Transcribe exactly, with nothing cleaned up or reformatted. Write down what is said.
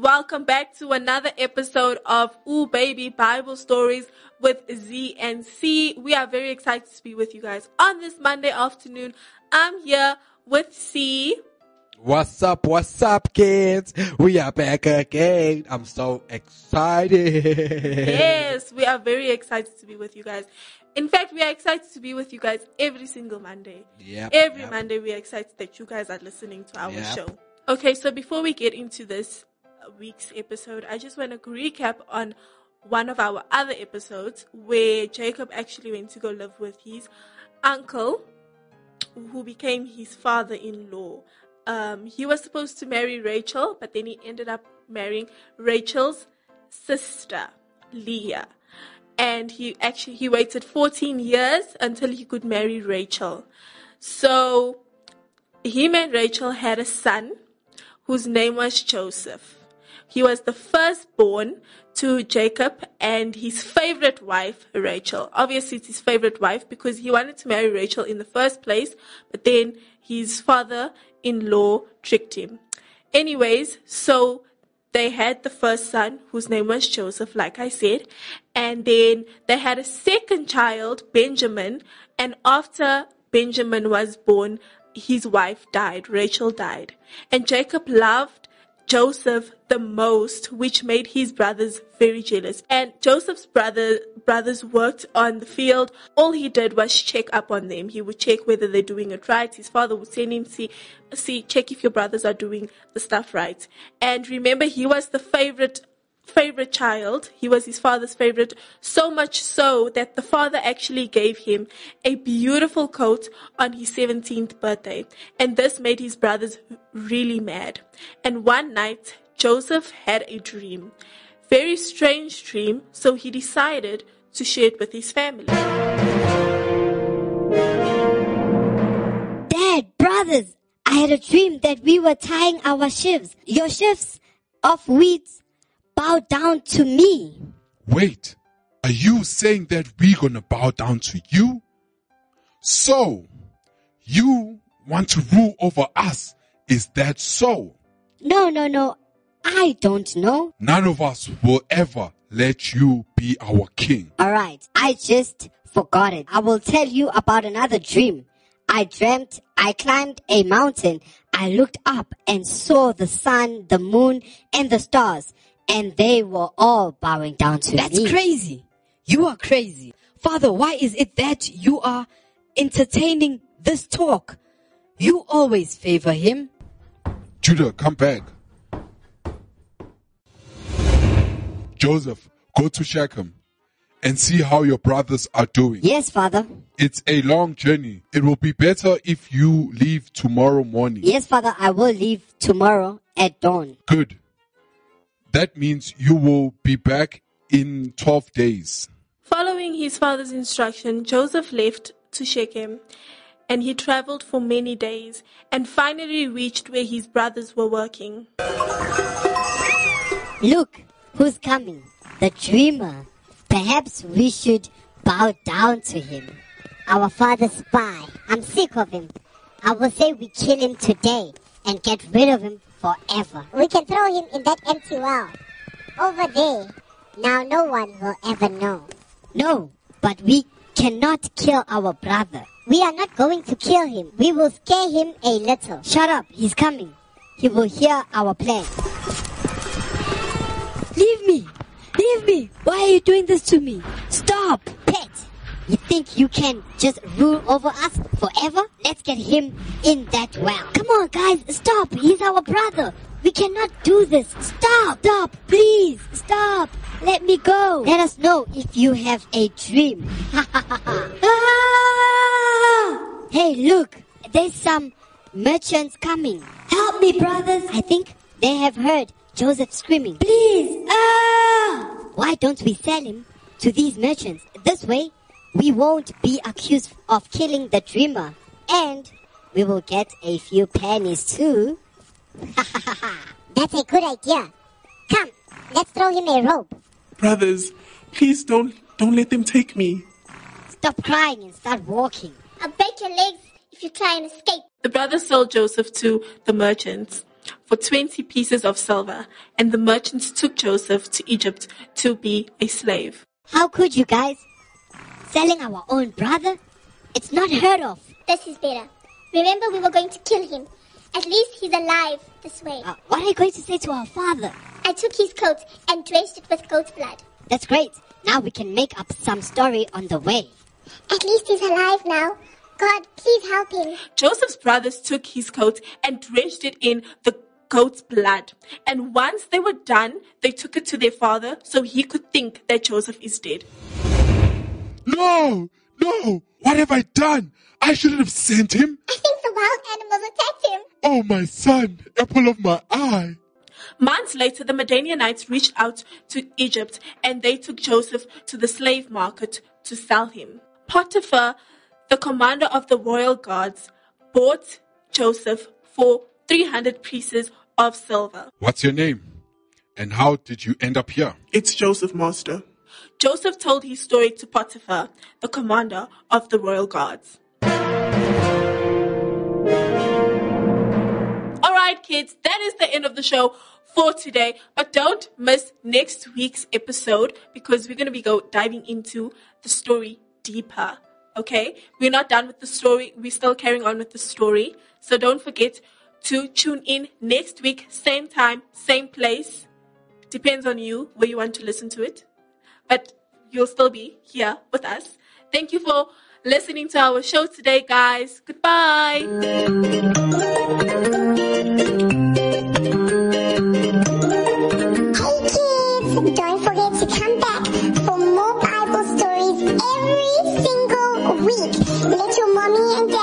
welcome back to another episode of Ooh Baby Bible Stories with Z and C. We are very excited to be with you guys on this Monday afternoon. I'm here with C. What's up, what's up, kids? We are back again. I'm so excited. Yes, we are very excited to be with you guys. In fact, we are excited to be with you guys every single Monday. Yep, every yep. Monday, we are excited that you guys are listening to our Yep. show. Okay, so before we get into this week's episode, I just want to recap on one of our other episodes where Jacob actually went to go live with his uncle, who became his father-in-law. Um, he was supposed to marry Rachel, but then he ended up marrying Rachel's sister, Leah. And he actually he waited fourteen years until he could marry Rachel. So him and Rachel had a son whose name was Joseph. He was the firstborn to Jacob and his favorite wife, Rachel. Obviously, it's his favorite wife because he wanted to marry Rachel in the first place, but then his father-in-law tricked him. Anyways, so they had the first son, whose name was Joseph, like I said, and then they had a second child, Benjamin, and after Benjamin was born, his wife died, Rachel died. And Jacob loved Joseph the most, which made his brothers very jealous. And Joseph's brother brothers worked on the field. All he did was check up on them. He would check whether they're doing it right. His father would send him see see check if your brothers are doing the stuff right. And remember, he was the favorite favorite child. He was his father's favorite, so much so that the father actually gave him a beautiful coat on his seventeenth birthday. And this made his brothers really mad. And one night, Joseph had a dream. Very strange dream, so he decided to share it with his family. Dad, brothers, I had a dream that we were tying our sheaves. Your sheaves of wheat bow down to me. Wait, are you saying that we're gonna bow down to you? So, you want to rule over us, is that so? No, no, no, I don't know. None of us will ever let you be our king. Alright, I just forgot it. I will tell you about another dream. I dreamt I climbed a mountain. I looked up and saw the sun, the moon, and the stars. And they were all bowing down to That's me. That's crazy. You are crazy. Father, why is it that you are entertaining this talk? You always favor him. Judah, come back. Joseph, go to Shechem and see how your brothers are doing. Yes, Father. It's a long journey. It will be better if you leave tomorrow morning. Yes, Father, I will leave tomorrow at dawn. Good. That means you will be back in twelve days. Following his father's instruction, Joseph left to Shechem, and he traveled for many days and finally reached where his brothers were working. Look, who's coming? The dreamer. Perhaps we should bow down to him. Our father's spy. I'm sick of him. I will say we kill him today and get rid of him forever. We can throw him in that empty well over there. Now no one will ever know. No, but we cannot kill our brother. We are not going to kill him. We will scare him a little. Shut up, he's coming. He will hear our plan. Leave me! Leave me! Why are you doing this to me? Stop! Pet, you think you can just rule over us forever? Let's get him in that well. Come on, guys, stop. He's our brother. We cannot do this. Stop. Stop, please. Stop. Let me go. Let us know if you have a dream. Ah! Hey, look. There's some merchants coming. Help me, brothers. I think they have heard Joseph screaming. Please. Ah! Why don't we sell him to these merchants? This way, we won't be accused of killing the dreamer. And we will get a few pennies too. That's a good idea. Come, let's throw him a rope. Brothers, please don't don't let them take me. Stop crying and start walking. I'll break your legs if you try and escape. The brothers sold Joseph to the merchants, for twenty pieces of silver, and the merchants took Joseph to Egypt to be a slave. How could you guys? Selling our own brother? It's not heard of. This is better. Remember, we were going to kill him. At least he's alive this way. Uh, what are you going to say to our father? I took his coat and drenched it with goat's blood. That's great. Now we can make up some story on the way. At least he's alive now. God, please help him. Joseph's brothers took his coat and drenched it in the goat's blood. And once they were done, they took it to their father so he could think that Joseph is dead. No, no, what have I done? I shouldn't have sent him. I think the wild animals attacked him. Oh, my son, apple of my eye. Months later, the Midianites reached out to Egypt and they took Joseph to the slave market to sell him. Potiphar, the commander of the royal guards, bought Joseph for three hundred pieces of silver. What's your name? And how did you end up here? It's Joseph, master. Joseph told his story to Potiphar, the commander of the royal guards. Alright kids, that is the end of the show for today. But don't miss next week's episode because we're going to be go diving into the story deeper. Okay? We're not done with the story. We're still carrying on with the story. So don't forget to tune in next week, same time, same place. Depends on you where you want to listen to it. But you'll still be here with us. Thank you for listening to our show today, guys. Goodbye. Hey kids, don't forget to come back for more Bible stories every single week. Let your mommy and